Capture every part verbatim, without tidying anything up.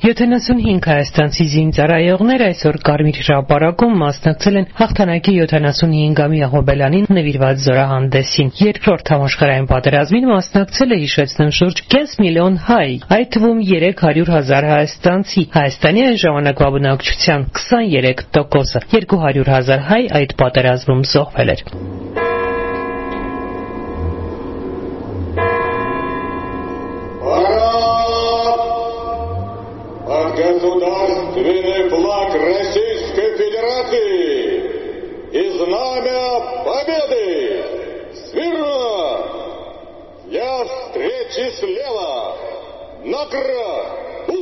յոթանասունհինգ հայաստանցի զինծառայողներ այսօր Կարմիր հրապարակում մասնակցել են հաղթանակի յոթանասունհինգամյա հոբելյանին նվիրված զորահանդեսին։ Երկրորդ համաշխարհային պատերազմին մասնակցել է, հիշեցնեմ, շուրջ կես միլիոն հայ, այդ թվում երեք հարյուր հազար հայաստանցի։ Հայաստանի այն ժամանակվա բնակչության քսաներեք տոկոսը, երկու հարյուր հազար հայ այդ պատերազմում զոհվել էր։ Государственный флаг Российской Федерации и знамя Победы! Смирно! Для встречи слева! Накра!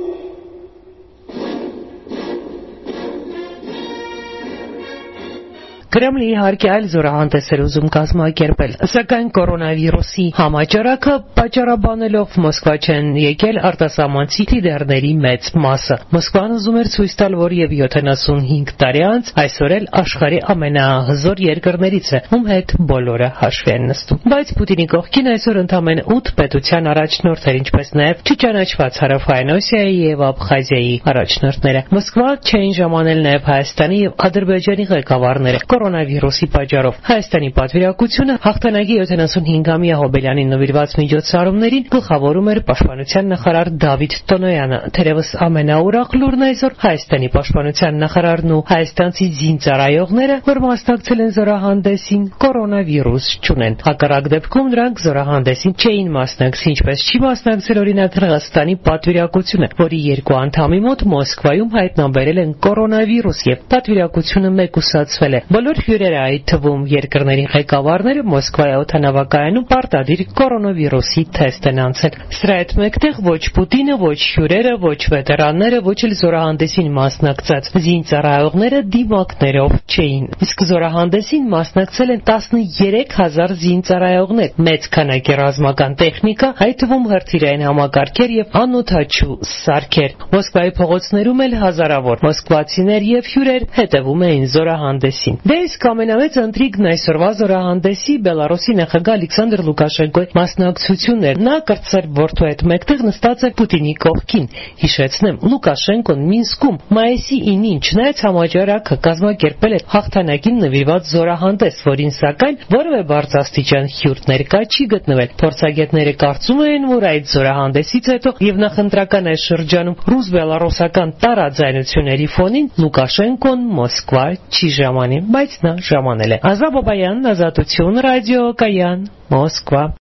Կրեմլի իհարկե այլ զորահանդես էր ուզում կազմակերպել, սակայն կորոնավիրուսի համաճարակը պատճառաբանելով Մոսկվա չեն եկել արտասահմանցի լիդերների մեծ մասը։ Մոսկվան ուզում էր ցույց տալ, որ եւ յոթանասունհինգ տարի անց այսօր էլ աշխարհի ամենահզոր երկրներից է, ում հետ բոլորը հաշվի են նստում։ Բայց Պուտինի կողքին այսօր ընդամենը ութ պետության առաջնորդ էր, ինչպես նաեւ չճանաչված Հարավային Օսիայի եւ Աբխազիայի առաջնորդները։ Մոսկվա չէին ժամանել նաեւ Հայաստանի եւ Ադրբեջանի ղեկավարները։ Կորոնավիրուսի պատճառով Հայաստանի պատվիրակությունը հաղթանակի յոթանասունհինգամյա հոբելյանին նվիրված միջոցառումներին գլխավորում էր պաշտպանության նախարար Դավիթ Տոնոյանը։ Թերևս ամենաուրախ լուրն այսօր Հայաստանի պաշտպանության նախարարն ու հայաստանցի զինծառայողները, որ մասնակցել են զորահանդեսին, կորոնավիրուս չունեն։ Հակառակ դեպքում նրանք զորահանդեսին չէին մասնակցի, ինչպես չի մասնակցել օրինակ Հնդկաստանի պատվիրակությունը, որի երկու անդամի մոտ Մոսկվայում հայտնաբերել են կորոնավիրուս եւ պատվիրակությունը մեկուսացվել է։ Բոլոր հյուրերը, այդ թվում երկրների ղեկավարները, Մոսկվայի օդանավակայանում պարտադիր կորոնավիրուսի թեստ են անցել։ Սրա հետ մեկտեղ ոչ Պուտինը, ոչ հյուրերը, ոչ վետերանները, ոչ էլ զորահանդեսին մասնակցած զինծառայողները դիմակներով չէին։ Իսկ զորահանդեսին մասնակցել են տասներեք հազար զինծառայողներ, մեծ քանակի ռազմական տեխնիկա, այդ թվում հրթիռային համակարգեր եւ անօդաչու սարքեր։ Մոսկվայի փողոցներում էլ հազարավոր մոսկվացիներ եւ հյուրեր հետևում էին զորահանդեսին։ Դե իսկ ամենամեծ ընտրիգն այսօրվա զորահանդեսի Բելարուսի նախագահ Ալեքսանդր Լուկաշենկոյի մասնակցությունն էր։ Նա կրտսեր որդու հետ մեկտեղ նստած էր Պուտինի կողքին։ Հիշեցնեմ, Լուկաշենկոն Մինսկում մայիսի ինին չնայած համաճարակը կազմակերպել էր հաղթանակին նվիրված զորահանդես, որին սակայն որևէ բարձրաստիճան հյուր ներկա չի գտնվել։ Փորձագետները կարծում են, որ այդ զորահանդեսից հետո եւ նախընտրական այս շրջանում ռուս-բելարուսական տարաձայնությունների ֆոնին Լուկաշենկոն Մոսկվա չի ժամանի, բայց նա ժամանել է։ Ազատ Բաբայան, Ազատություն, ռադիո Կայան, Մոսկվա։